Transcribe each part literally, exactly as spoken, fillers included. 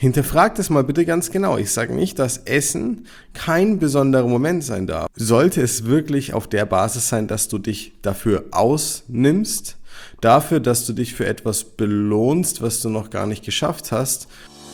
Hinterfragt es mal bitte ganz genau. Ich sage nicht, dass Essen kein besonderer Moment sein darf. Sollte es wirklich auf der Basis sein, dass du dich dafür ausnimmst, dafür, dass du dich für etwas belohnst, was du noch gar nicht geschafft hast.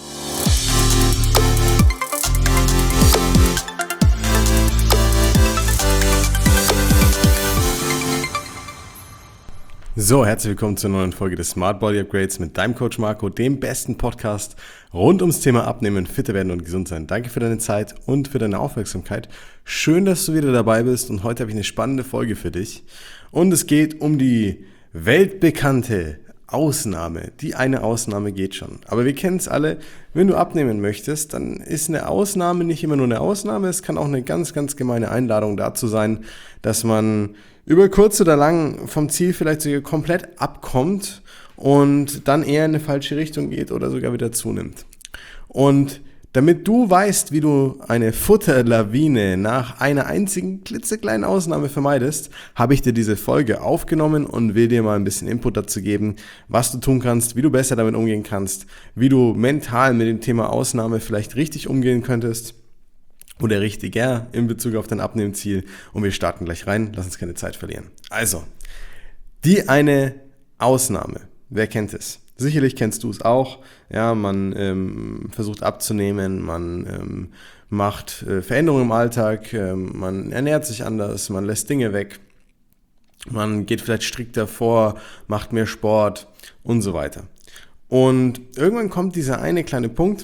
So, herzlich willkommen zur neuen Folge des Smart Body Upgrades mit deinem Coach Marco, dem besten Podcast rund ums Thema Abnehmen, fitter werden und gesund sein. Danke für deine Zeit und für deine Aufmerksamkeit. Schön, dass du wieder dabei bist und heute habe ich eine spannende Folge für dich. Und es geht um die weltbekannte Ausnahme. Die eine Ausnahme geht schon. Aber wir kennen es alle, wenn du abnehmen möchtest, dann ist eine Ausnahme nicht immer nur eine Ausnahme. Es kann auch eine ganz, ganz gemeine Einladung dazu sein, dass man über kurz oder lang vom Ziel vielleicht sogar komplett abkommt und dann eher in eine falsche Richtung geht oder sogar wieder zunimmt. Und damit du weißt, wie du eine Futterlawine nach einer einzigen klitzekleinen Ausnahme vermeidest, habe ich dir diese Folge aufgenommen und will dir mal ein bisschen Input dazu geben, was du tun kannst, wie du besser damit umgehen kannst, wie du mental mit dem Thema Ausnahme vielleicht richtig umgehen könntest oder richtiger in Bezug auf dein Abnehmziel. Und wir starten gleich rein, lass uns keine Zeit verlieren. Also, die eine Ausnahme, wer kennt es? Sicherlich kennst du es auch. Ja, man ähm, versucht abzunehmen, man ähm, macht äh, Veränderungen im Alltag, ähm, man ernährt sich anders, man lässt Dinge weg, man geht vielleicht strikter vor, macht mehr Sport und so weiter. Und irgendwann kommt dieser eine kleine Punkt,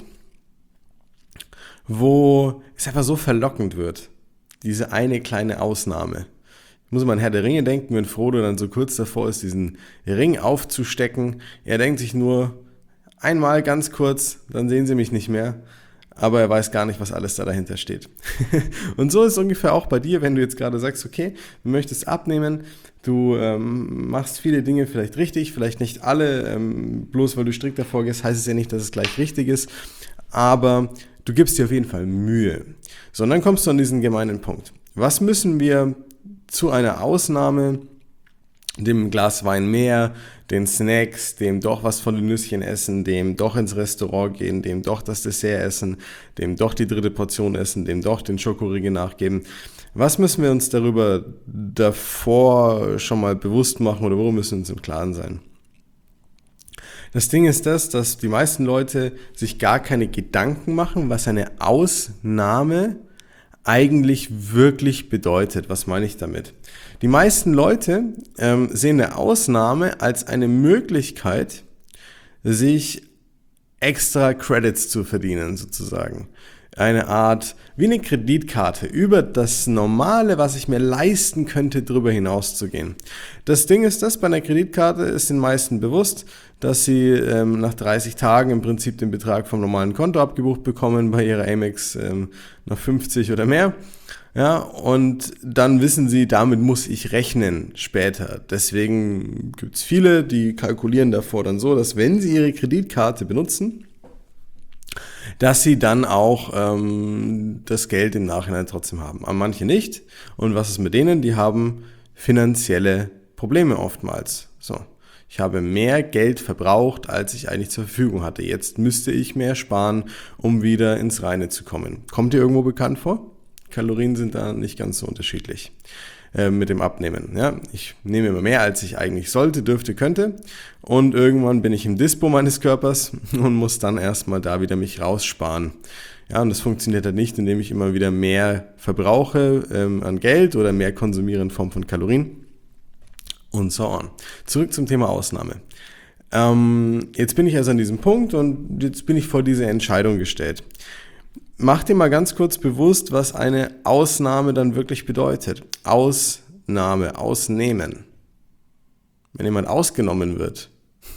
wo es einfach so verlockend wird, diese eine kleine Ausnahme. Ich muss immer an Herr der Ringe denken, wenn Frodo dann so kurz davor ist, diesen Ring aufzustecken. Er denkt sich nur, einmal ganz kurz, dann sehen sie mich nicht mehr. Aber er weiß gar nicht, was alles da dahinter steht. Und so ist es ungefähr auch bei dir, wenn du jetzt gerade sagst, okay, du möchtest abnehmen, du ähm, machst viele Dinge vielleicht richtig, vielleicht nicht alle, ähm, bloß weil du strikt davor gehst, heißt es ja nicht, dass es gleich richtig ist, aber du gibst dir auf jeden Fall Mühe. So, und dann kommst du an diesen gemeinen Punkt. Was müssen wir zu einer Ausnahme, dem Glas Wein mehr, den Snacks, dem doch was von den Nüsschen essen, dem doch ins Restaurant gehen, dem doch das Dessert essen, dem doch die dritte Portion essen, dem doch den Schokoriegel nachgeben. Was müssen wir uns darüber davor schon mal bewusst machen oder worum müssen wir uns im Klaren sein? Das Ding ist das, dass die meisten Leute sich gar keine Gedanken machen, was eine Ausnahme eigentlich wirklich bedeutet. Was meine ich damit? Die meisten Leute ähm, sehen eine Ausnahme als eine Möglichkeit, sich extra Credits zu verdienen, sozusagen. Eine Art, wie eine Kreditkarte, über das Normale, was ich mir leisten könnte, drüber hinaus zu gehen. Das Ding ist das, bei einer Kreditkarte ist den meisten bewusst, dass sie ähm, nach dreißig Tagen im Prinzip den Betrag vom normalen Konto abgebucht bekommen, bei ihrer Amex ähm, nach fünfzig oder mehr. Ja, und dann wissen sie, damit muss ich rechnen später. Deswegen gibt es viele, die kalkulieren davor dann so, dass wenn sie ihre Kreditkarte benutzen, dass sie dann auch ähm, das Geld im Nachhinein trotzdem haben. Aber manche nicht. Und was ist mit denen? Die haben finanzielle Probleme oftmals. So, ich habe mehr Geld verbraucht, als ich eigentlich zur Verfügung hatte. Jetzt müsste ich mehr sparen, um wieder ins Reine zu kommen. Kommt dir irgendwo bekannt vor? Kalorien sind da nicht ganz so unterschiedlich äh, mit dem Abnehmen. Ja? Ich nehme immer mehr, als ich eigentlich sollte, dürfte, könnte. Und irgendwann bin ich im Dispo meines Körpers und muss dann erstmal da wieder mich raussparen. Ja, und das funktioniert halt nicht, indem ich immer wieder mehr verbrauche ähm, an Geld oder mehr konsumiere in Form von Kalorien und so on. Zurück zum Thema Ausnahme. Ähm, jetzt bin ich also an diesem Punkt und jetzt bin ich vor diese Entscheidung gestellt. Mach dir mal ganz kurz bewusst, was eine Ausnahme dann wirklich bedeutet. Ausnahme, ausnehmen. Wenn jemand ausgenommen wird,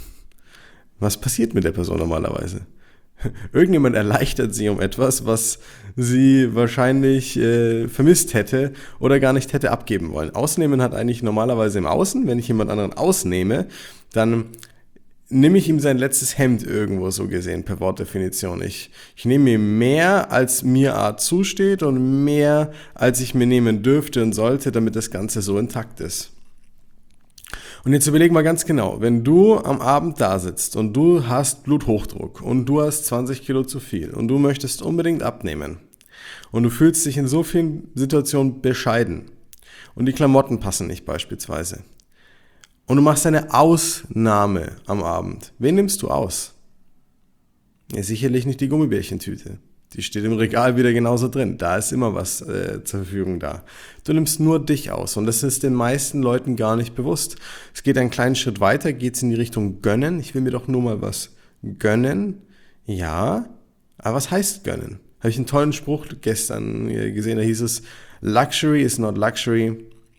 was passiert mit der Person normalerweise? Irgendjemand erleichtert sie um etwas, was sie wahrscheinlich äh, vermisst hätte oder gar nicht hätte abgeben wollen. Ausnehmen hat eigentlich normalerweise im Außen. Wenn ich jemand anderen ausnehme, dann nehme ich ihm sein letztes Hemd irgendwo so gesehen, per Wortdefinition. Ich, ich nehme ihm mehr, als mir A zusteht und mehr, als ich mir nehmen dürfte und sollte, damit das Ganze so intakt ist. Und jetzt überleg mal ganz genau, wenn du am Abend da sitzt und du hast Bluthochdruck und du hast zwanzig Kilo zu viel und du möchtest unbedingt abnehmen und du fühlst dich in so vielen Situationen bescheiden und die Klamotten passen nicht beispielsweise und du machst eine Ausnahme am Abend. Wen nimmst du aus? Ja, sicherlich nicht die Gummibärchentüte. Die steht im Regal wieder genauso drin. Da ist immer was äh, zur Verfügung da. Du nimmst nur dich aus und das ist den meisten Leuten gar nicht bewusst. Es geht einen kleinen Schritt weiter, geht es in die Richtung gönnen. Ich will mir doch nur mal was gönnen. Ja, aber was heißt gönnen? Habe ich einen tollen Spruch gestern gesehen, da hieß es, Luxury is not luxury,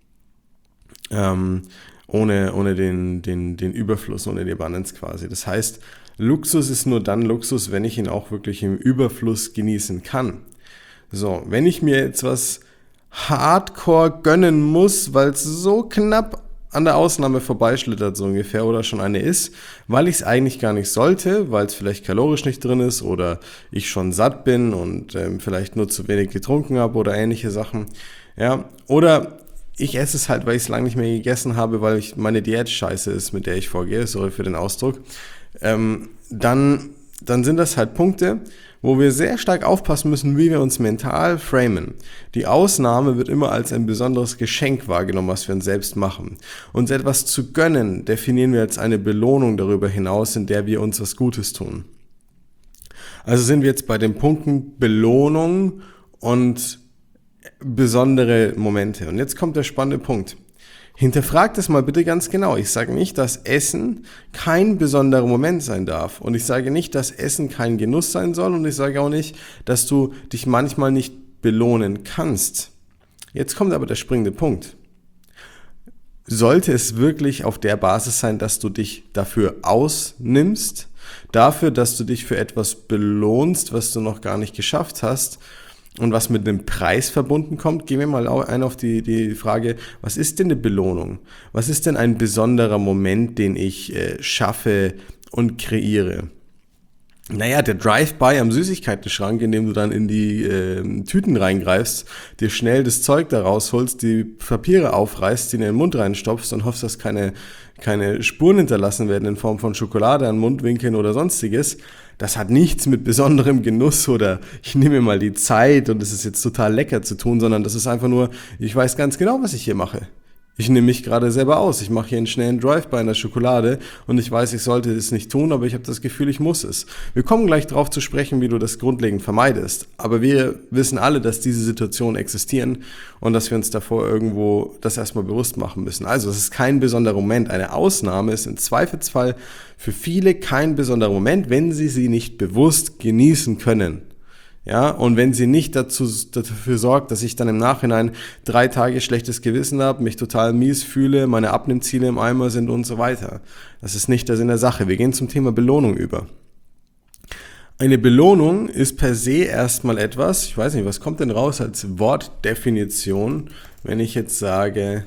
ähm, ohne, ohne den, den, den Überfluss, ohne die Abundance quasi. Das heißt, Luxus ist nur dann Luxus, wenn ich ihn auch wirklich im Überfluss genießen kann. So, wenn ich mir jetzt was hardcore gönnen muss, weil es so knapp an der Ausnahme vorbeischlittert, so ungefähr, oder schon eine ist, weil ich es eigentlich gar nicht sollte, weil es vielleicht kalorisch nicht drin ist oder ich schon satt bin und ähm, vielleicht nur zu wenig getrunken habe oder ähnliche Sachen. Ja, oder ich esse es halt, weil ich es lange nicht mehr gegessen habe, weil ich meine Diät scheiße ist, mit der ich vorgehe, sorry für den Ausdruck. Ähm, dann, dann sind das halt Punkte, wo wir sehr stark aufpassen müssen, wie wir uns mental framen. Die Ausnahme wird immer als ein besonderes Geschenk wahrgenommen, was wir uns selbst machen. Uns etwas zu gönnen, definieren wir als eine Belohnung darüber hinaus, in der wir uns was Gutes tun. Also sind wir jetzt bei den Punkten Belohnung und besondere Momente. Und jetzt kommt der spannende Punkt. Hinterfragt es mal bitte ganz genau. Ich sage nicht, dass Essen kein besonderer Moment sein darf. Und ich sage nicht, dass Essen kein Genuss sein soll. Und ich sage auch nicht, dass du dich manchmal nicht belohnen kannst. Jetzt kommt aber der springende Punkt. Sollte es wirklich auf der Basis sein, dass du dich dafür ausnimmst, dafür, dass du dich für etwas belohnst, was du noch gar nicht geschafft hast, und was mit einem Preis verbunden kommt, gehen wir mal ein auf die, die Frage, was ist denn eine Belohnung? Was ist denn ein besonderer Moment, den ich äh, schaffe und kreiere? Naja, der Drive-by am Süßigkeitenschrank, in dem du dann in die äh, Tüten reingreifst, dir schnell das Zeug da rausholst, die Papiere aufreißt, die in den Mund reinstopfst und hoffst, dass keine, keine Spuren hinterlassen werden in Form von Schokolade an Mundwinkeln oder sonstiges. Das hat nichts mit besonderem Genuss oder ich nehme mir mal die Zeit und es ist jetzt total lecker zu tun, sondern das ist einfach nur, ich weiß ganz genau, was ich hier mache. Ich nehme mich gerade selber aus. Ich mache hier einen schnellen Drive-by in der Schokolade und ich weiß, ich sollte es nicht tun, aber ich habe das Gefühl, ich muss es. Wir kommen gleich darauf zu sprechen, wie du das grundlegend vermeidest. Aber wir wissen alle, dass diese Situationen existieren und dass wir uns davor irgendwo das erstmal bewusst machen müssen. Also es ist kein besonderer Moment. Eine Ausnahme ist im Zweifelsfall für viele kein besonderer Moment, wenn sie sie nicht bewusst genießen können. Ja, und wenn sie nicht dazu, dafür sorgt, dass ich dann im Nachhinein drei Tage schlechtes Gewissen habe, mich total mies fühle, meine Abnehmziele im Eimer sind und so weiter. Das ist nicht der Sinn der Sache. Wir gehen zum Thema Belohnung über. Eine Belohnung ist per se erstmal etwas, ich weiß nicht, was kommt denn raus als Wortdefinition, wenn ich jetzt sage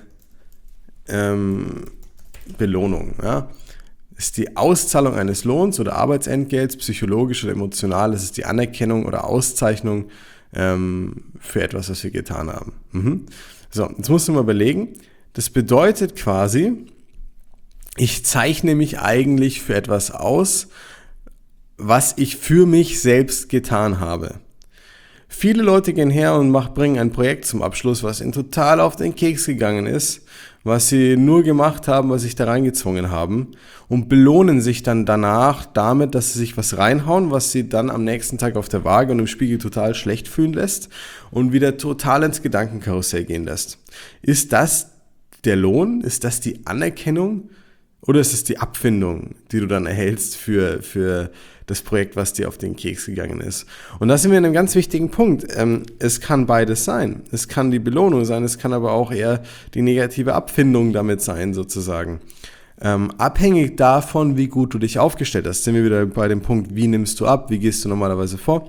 ähm, Belohnung, ja? Ist die Auszahlung eines Lohns oder Arbeitsentgelts, psychologisch oder emotional, es ist die Anerkennung oder Auszeichnung ähm, für etwas, was wir getan haben. Mhm. So, jetzt musst du mal überlegen, das bedeutet quasi, ich zeichne mich eigentlich für etwas aus, was ich für mich selbst getan habe. Viele Leute gehen her und machen, bringen ein Projekt zum Abschluss, was ihnen total auf den Keks gegangen ist, was sie nur gemacht haben, was sich da reingezwungen haben und belohnen sich dann danach damit, dass sie sich was reinhauen, was sie dann am nächsten Tag auf der Waage und im Spiegel total schlecht fühlen lässt und wieder total ins Gedankenkarussell gehen lässt. Ist das der Lohn? Ist das die Anerkennung? Oder ist es die Abfindung, die du dann erhältst für, für das Projekt, was dir auf den Keks gegangen ist? Und da sind wir in einem ganz wichtigen Punkt. Ähm, es kann beides sein. Es kann die Belohnung sein, es kann aber auch eher die negative Abfindung damit sein, sozusagen. Ähm, abhängig davon, wie gut du dich aufgestellt hast, sind wir wieder bei dem Punkt, wie nimmst du ab, wie gehst du normalerweise vor?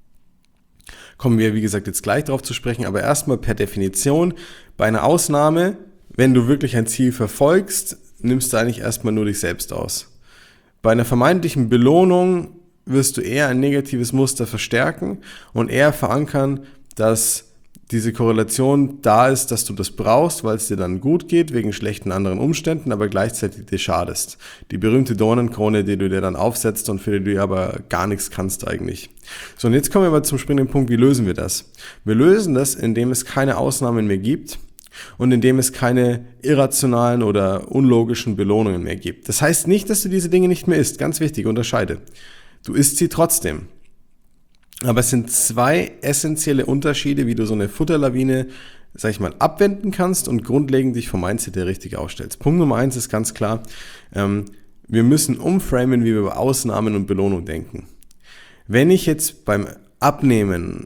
Kommen wir, wie gesagt, jetzt gleich drauf zu sprechen, aber erstmal per Definition, bei einer Ausnahme, wenn du wirklich ein Ziel verfolgst, nimmst du eigentlich erstmal nur dich selbst aus. Bei einer vermeintlichen Belohnung wirst du eher ein negatives Muster verstärken und eher verankern, dass diese Korrelation da ist, dass du das brauchst, weil es dir dann gut geht, wegen schlechten anderen Umständen, aber gleichzeitig dir schadest. Die berühmte Dornenkrone, die du dir dann aufsetzt und für die du aber gar nichts kannst eigentlich. So, und jetzt kommen wir mal zum springenden Punkt, wie lösen wir das? Wir lösen das, indem es keine Ausnahmen mehr gibt und indem es keine irrationalen oder unlogischen Belohnungen mehr gibt. Das heißt nicht, dass du diese Dinge nicht mehr isst, ganz wichtig, unterscheide. Du isst sie trotzdem. Aber es sind zwei essentielle Unterschiede, wie du so eine Futterlawine, sag ich mal, abwenden kannst und grundlegend dich vom Mindset her richtig aufstellst. Punkt Nummer eins ist ganz klar, ähm, wir müssen umframen, wie wir über Ausnahmen und Belohnung denken. Wenn ich jetzt beim Abnehmen,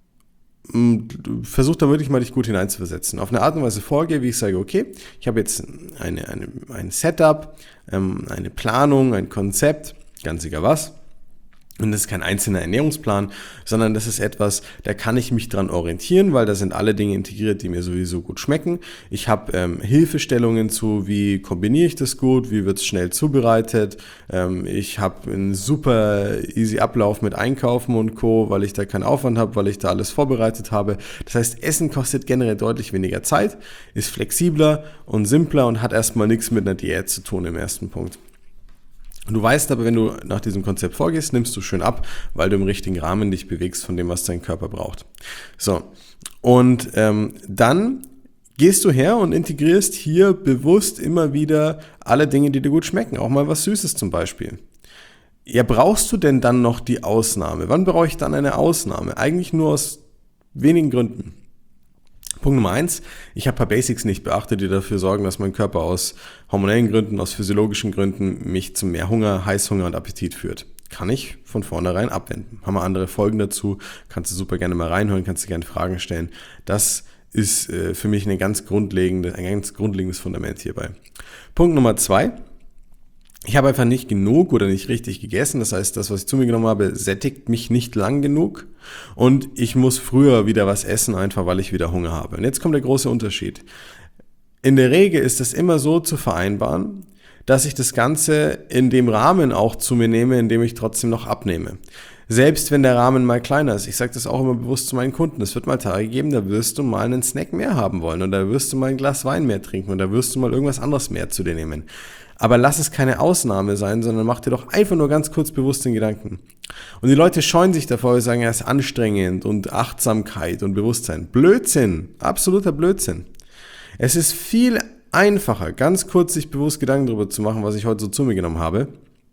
versuch da wirklich mal dich gut hineinzuversetzen, auf eine Art und Weise vorgehe, wie ich sage, okay, ich habe jetzt eine, eine, ein Setup, ähm, eine Planung, ein Konzept, ganz egal was. Und das ist kein einzelner Ernährungsplan, sondern das ist etwas, da kann ich mich dran orientieren, weil da sind alle Dinge integriert, die mir sowieso gut schmecken. Ich habe ähm, Hilfestellungen zu, wie kombiniere ich das gut, wie wird es schnell zubereitet. Ähm, ich habe einen super easy Ablauf mit Einkaufen und Co., weil ich da keinen Aufwand habe, weil ich da alles vorbereitet habe. Das heißt, Essen kostet generell deutlich weniger Zeit, ist flexibler und simpler und hat erstmal nichts mit einer Diät zu tun im ersten Punkt. Du weißt aber, wenn du nach diesem Konzept vorgehst, nimmst du schön ab, weil du im richtigen Rahmen dich bewegst von dem, was dein Körper braucht. So, und ähm, dann gehst du her und integrierst hier bewusst immer wieder alle Dinge, die dir gut schmecken, auch mal was Süßes zum Beispiel. Ja, brauchst du denn dann noch die Ausnahme? Wann brauche ich dann eine Ausnahme? Eigentlich nur aus wenigen Gründen. Punkt Nummer eins, ich habe ein paar Basics nicht beachtet, die dafür sorgen, dass mein Körper aus hormonellen Gründen, aus physiologischen Gründen mich zu mehr Hunger, Heißhunger und Appetit führt. Kann ich von vornherein abwenden. Haben wir andere Folgen dazu, kannst du super gerne mal reinhören, kannst du gerne Fragen stellen. Das ist äh, für mich eine ganz grundlegende, ein ganz grundlegendes Fundament hierbei. Punkt Nummer zwei. Ich habe einfach nicht genug oder nicht richtig gegessen. Das heißt, das, was ich zu mir genommen habe, sättigt mich nicht lang genug. Und ich muss früher wieder was essen, einfach weil ich wieder Hunger habe. Und jetzt kommt der große Unterschied. In der Regel ist es immer so zu vereinbaren, dass ich das Ganze in dem Rahmen auch zu mir nehme, in dem ich trotzdem noch abnehme. Selbst wenn der Rahmen mal kleiner ist. Ich sage das auch immer bewusst zu meinen Kunden. Es wird mal Tage geben, da wirst du mal einen Snack mehr haben wollen. Und da wirst du mal ein Glas Wein mehr trinken. Und da wirst du mal irgendwas anderes mehr zu dir nehmen. Aber lass es keine Ausnahme sein, sondern mach dir doch einfach nur ganz kurz bewusst den Gedanken. Und die Leute scheuen sich davor, sagen, ja, es ist anstrengend und Achtsamkeit und Bewusstsein. Blödsinn, absoluter Blödsinn. Es ist viel einfacher, ganz kurz sich bewusst Gedanken darüber zu machen, was ich heute so zu mir genommen habe.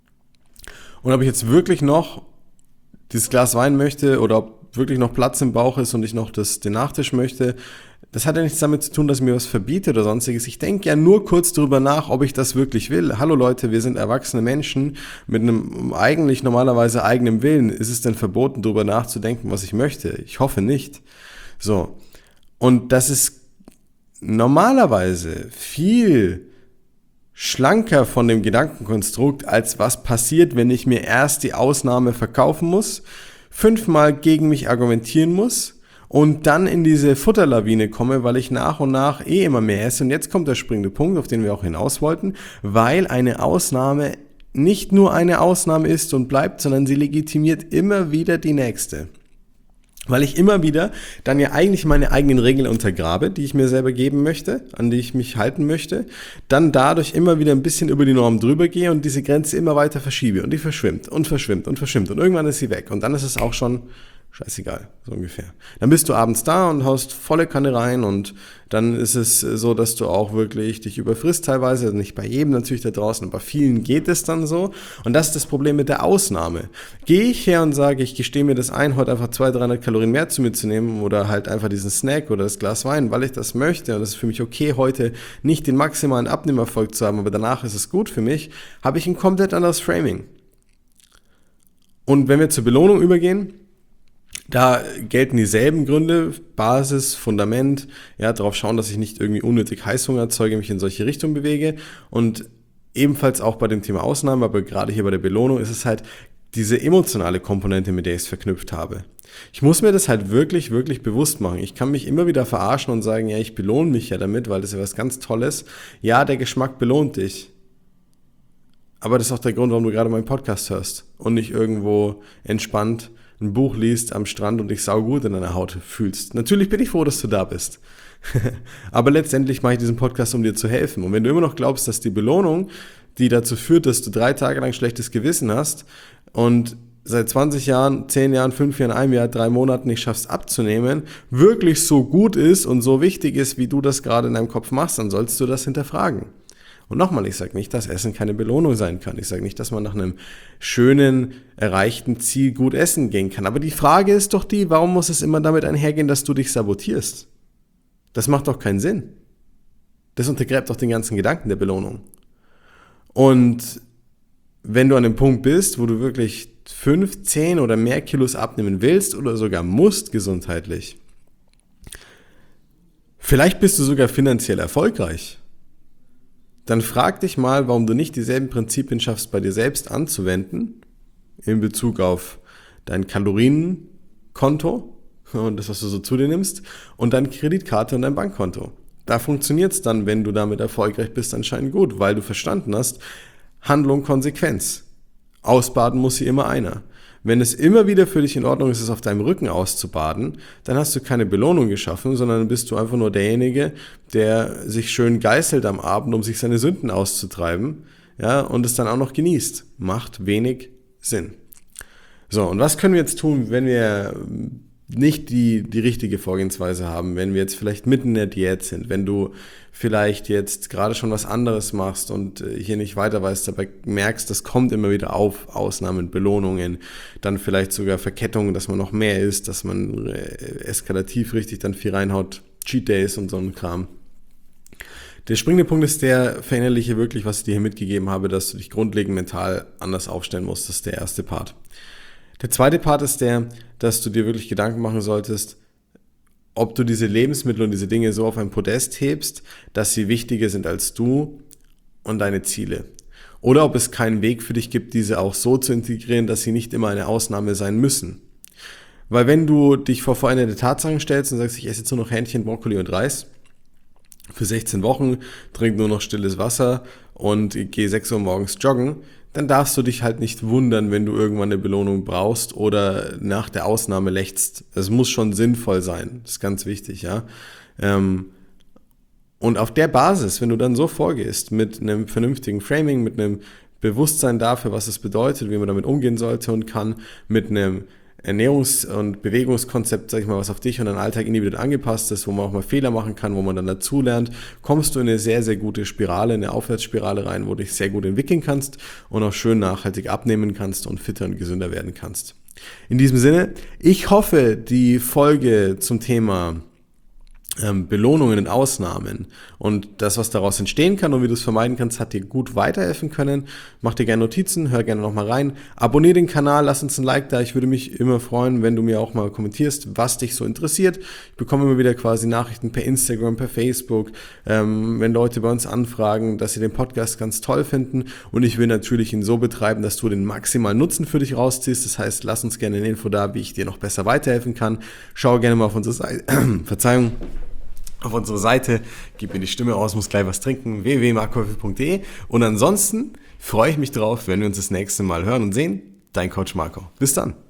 Und ob ich jetzt wirklich noch dieses Glas Wein möchte oder ob wirklich noch Platz im Bauch ist und ich noch das, den Nachtisch möchte, das hat ja nichts damit zu tun, dass mir was verbietet oder sonstiges. Ich denke ja nur kurz darüber nach, ob ich das wirklich will. Hallo Leute, wir sind erwachsene Menschen mit einem eigentlich normalerweise eigenen Willen. Ist es denn verboten, darüber nachzudenken, was ich möchte? Ich hoffe nicht. So. Und das ist normalerweise viel schlanker von dem Gedankenkonstrukt, als was passiert, wenn ich mir erst die Ausnahme verkaufen muss, fünfmal gegen mich argumentieren muss, und dann in diese Futterlawine komme, weil ich nach und nach eh immer mehr esse. Und jetzt kommt der springende Punkt, auf den wir auch hinaus wollten, weil eine Ausnahme nicht nur eine Ausnahme ist und bleibt, sondern sie legitimiert immer wieder die nächste. Weil ich immer wieder dann ja eigentlich meine eigenen Regeln untergrabe, die ich mir selber geben möchte, an die ich mich halten möchte, dann dadurch immer wieder ein bisschen über die Norm drüber gehe und diese Grenze immer weiter verschiebe und die verschwimmt und verschwimmt und verschwimmt und irgendwann ist sie weg und dann ist es auch schon scheißegal, so ungefähr. Dann bist du abends da und haust volle Kanne rein und dann ist es so, dass du auch wirklich dich überfrisst teilweise, also nicht bei jedem natürlich da draußen, aber bei vielen geht es dann so und das ist das Problem mit der Ausnahme. Gehe ich her und sage, ich gestehe mir das ein, heute einfach zweihundert, dreihundert Kalorien mehr zu mir zu nehmen oder halt einfach diesen Snack oder das Glas Wein, weil ich das möchte und es ist für mich okay, heute nicht den maximalen Abnehmerfolg zu haben, aber danach ist es gut für mich, habe ich ein komplett anderes Framing. Und wenn wir zur Belohnung übergehen, da gelten dieselben Gründe, Basis, Fundament, ja, darauf schauen, dass ich nicht irgendwie unnötig Heißhunger erzeuge, mich in solche Richtungen bewege und ebenfalls auch bei dem Thema Ausnahmen, aber gerade hier bei der Belohnung ist es halt diese emotionale Komponente, mit der ich es verknüpft habe. Ich muss mir das halt wirklich, wirklich bewusst machen. Ich kann mich immer wieder verarschen und sagen, ja, ich belohne mich ja damit, weil das ist ja was ganz Tolles. Ja, der Geschmack belohnt dich. Aber das ist auch der Grund, warum du gerade meinen Podcast hörst und nicht irgendwo entspannt ein Buch liest am Strand und dich saugut in deiner Haut fühlst. Natürlich bin ich froh, dass du da bist. Aber letztendlich mache ich diesen Podcast, um dir zu helfen. Und wenn du immer noch glaubst, dass die Belohnung, die dazu führt, dass du drei Tage lang schlechtes Gewissen hast und seit zwanzig Jahren, zehn Jahren, fünf Jahren, einem Jahr, drei Monaten nicht schaffst abzunehmen, wirklich so gut ist und so wichtig ist, wie du das gerade in deinem Kopf machst, dann sollst du das hinterfragen. Und nochmal, ich sage nicht, dass Essen keine Belohnung sein kann. Ich sage nicht, dass man nach einem schönen, erreichten Ziel gut essen gehen kann. Aber die Frage ist doch die, warum muss es immer damit einhergehen, dass du dich sabotierst? Das macht doch keinen Sinn. Das untergräbt doch den ganzen Gedanken der Belohnung. Und wenn du an dem Punkt bist, wo du wirklich fünf, zehn oder mehr Kilos abnehmen willst oder sogar musst gesundheitlich, vielleicht bist du sogar finanziell erfolgreich, dann frag dich mal, warum du nicht dieselben Prinzipien schaffst, bei dir selbst anzuwenden, in Bezug auf dein Kalorienkonto und das, was du so zu dir nimmst, und deine Kreditkarte und dein Bankkonto. Da funktioniert es dann, wenn du damit erfolgreich bist, anscheinend gut, weil du verstanden hast, Handlung, Konsequenz. Ausbaden muss hier immer einer. Wenn es immer wieder für dich in Ordnung ist, es auf deinem Rücken auszubaden, dann hast du keine Belohnung geschaffen, sondern bist du einfach nur derjenige, der sich schön geißelt am Abend, um sich seine Sünden auszutreiben, ja, und es dann auch noch genießt. Macht wenig Sinn. So, und was können wir jetzt tun, wenn wir nicht die, die richtige Vorgehensweise haben, wenn wir jetzt vielleicht mitten in der Diät sind, wenn du vielleicht jetzt gerade schon was anderes machst und hier nicht weiter weißt, aber merkst, das kommt immer wieder auf, Ausnahmen, Belohnungen, dann vielleicht sogar Verkettungen, dass man noch mehr isst, dass man eskalativ richtig dann viel reinhaut, Cheat Days und so ein Kram. Der springende Punkt ist der, verinnerliche wirklich, was ich dir hier mitgegeben habe, dass du dich grundlegend mental anders aufstellen musst. Das ist der erste Part. Der zweite Part ist der, dass du dir wirklich Gedanken machen solltest, ob du diese Lebensmittel und diese Dinge so auf ein Podest hebst, dass sie wichtiger sind als du und deine Ziele. Oder ob es keinen Weg für dich gibt, diese auch so zu integrieren, dass sie nicht immer eine Ausnahme sein müssen. Weil wenn du dich vor veränderte Tatsachen stellst und sagst, ich esse jetzt nur noch Hähnchen, Brokkoli und Reis für sechzehn Wochen, trinke nur noch stilles Wasser und gehe sechs Uhr morgens joggen, dann darfst du dich halt nicht wundern, wenn du irgendwann eine Belohnung brauchst oder nach der Ausnahme lechzt. Es muss schon sinnvoll sein, das ist ganz wichtig, ja. Und auf der Basis, wenn du dann so vorgehst, mit einem vernünftigen Framing, mit einem Bewusstsein dafür, was es bedeutet, wie man damit umgehen sollte und kann, mit einem Ernährungs- und Bewegungskonzept, sag ich mal, was auf dich und deinen Alltag individuell angepasst ist, wo man auch mal Fehler machen kann, wo man dann dazulernt, kommst du in eine sehr, sehr gute Spirale, eine Aufwärtsspirale rein, wo du dich sehr gut entwickeln kannst und auch schön nachhaltig abnehmen kannst und fitter und gesünder werden kannst. In diesem Sinne, ich hoffe, die Folge zum Thema Ähm, Belohnungen und Ausnahmen und das, was daraus entstehen kann und wie du es vermeiden kannst, hat dir gut weiterhelfen können. Mach dir gerne Notizen, hör gerne nochmal rein. Abonnier den Kanal, lass uns ein Like da. Ich würde mich immer freuen, wenn du mir auch mal kommentierst, was dich so interessiert. Ich bekomme immer wieder quasi Nachrichten per Instagram, per Facebook, ähm, wenn Leute bei uns anfragen, dass sie den Podcast ganz toll finden, und ich will natürlich ihn so betreiben, dass du den maximalen Nutzen für dich rausziehst. Das heißt, lass uns gerne eine Info da, wie ich dir noch besser weiterhelfen kann. Schau gerne mal auf unsere Seite, Verzeihung, auf unsere Seite, gib mir die Stimme aus, muss gleich was trinken, w w w punkt markwölfel punkt d e. Und ansonsten freue ich mich drauf, wenn wir uns das nächste Mal hören und sehen. Dein Coach Marco. Bis dann.